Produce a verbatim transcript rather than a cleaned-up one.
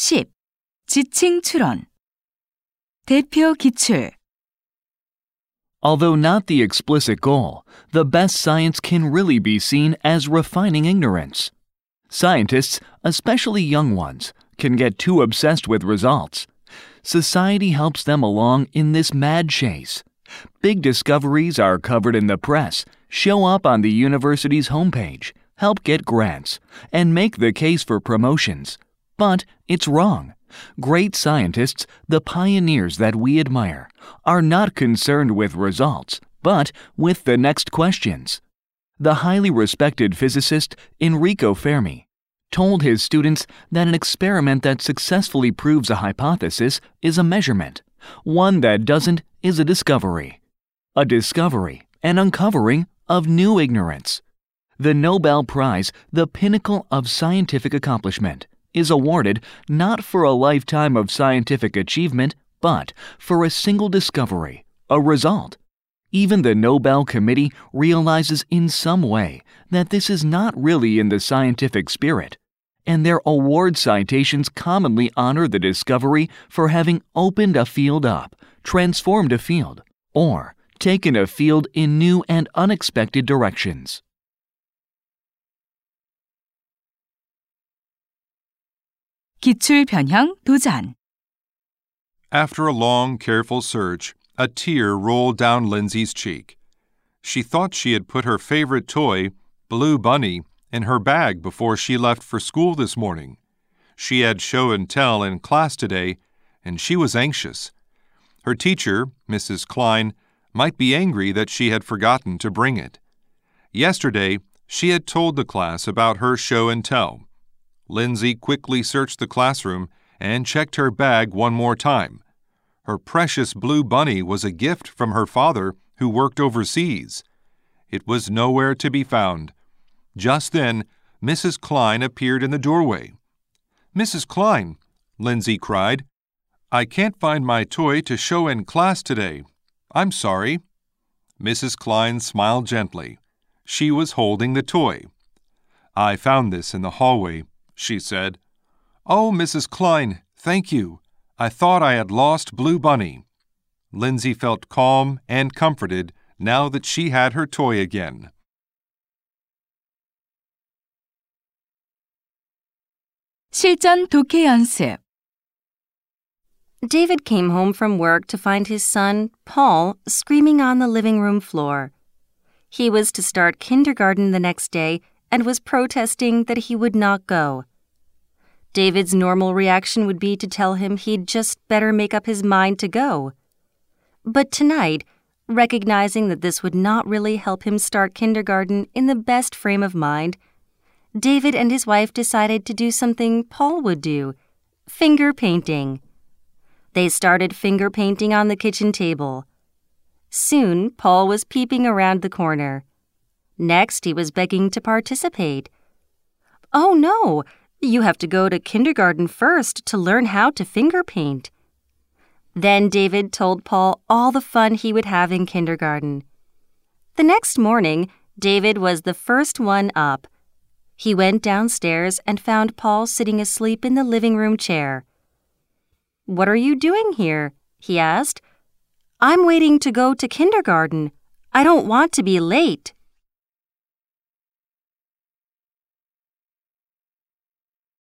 십. 지칭 출원. 대표 기출. Although not the explicit goal, the best science can really be seen as refining ignorance. Scientists, especially young ones, can get too obsessed with results. Society helps them along in this mad chase. Big discoveries are covered in the press, show up on the university's homepage, help get grants, and make the case for promotions. But it's wrong. Great scientists, the pioneers that we admire, are not concerned with results, but with the next questions. The highly respected physicist Enrico Fermi told his students that an experiment that successfully proves a hypothesis is a measurement. One that doesn't is a discovery. A discovery, an uncovering of new ignorance. The Nobel Prize, the pinnacle of scientific accomplishment, is awarded not for a lifetime of scientific achievement, but for a single discovery, a result. Even the Nobel Committee realizes in some way that this is not really in the scientific spirit, and their award citations commonly honor the discovery for having opened a field up, transformed a field, or taken a field in new and unexpected directions. 기출 변형 도전. After a long, careful search, a tear rolled down Lindsay's cheek. She thought she had put her favorite toy, Blue Bunny, in her bag before she left for school this morning. She had show and tell in class today, and she was anxious. Her teacher, Missus Klein, might be angry that she had forgotten to bring it. Yesterday, she had told the class about her show and tell. Lindsay quickly searched the classroom and checked her bag one more time. Her precious Blue Bunny was a gift from her father, who worked overseas. It was nowhere to be found. Just then, Missus Klein appeared in the doorway. "Missus Klein," Lindsay cried, "I can't find my toy to show in class today. I'm sorry." Missus Klein smiled gently. She was holding the toy. "I found this in the hallway," she said. "Oh, Missus Klein, thank you. I thought I had lost Blue Bunny." Lindsay felt calm and comforted now that she had her toy again. 실전 독해 연습. David came home from work to find his son, Paul, screaming on the living room floor. He was to start kindergarten the next day and was protesting that he would not go. David's normal reaction would be to tell him he'd just better make up his mind to go. But tonight, recognizing that this would not really help him start kindergarten in the best frame of mind, David and his wife decided to do something Paul would do, finger painting. They started finger painting on the kitchen table. Soon, Paul was peeping around the corner. Next, he was begging to participate. "Oh, no! You have to go to kindergarten first to learn how to finger paint." Then David told Paul all the fun he would have in kindergarten. The next morning, David was the first one up. He went downstairs and found Paul sitting asleep in the living room chair. "What are you doing here?" he asked. "I'm waiting to go to kindergarten. I don't want to be late,"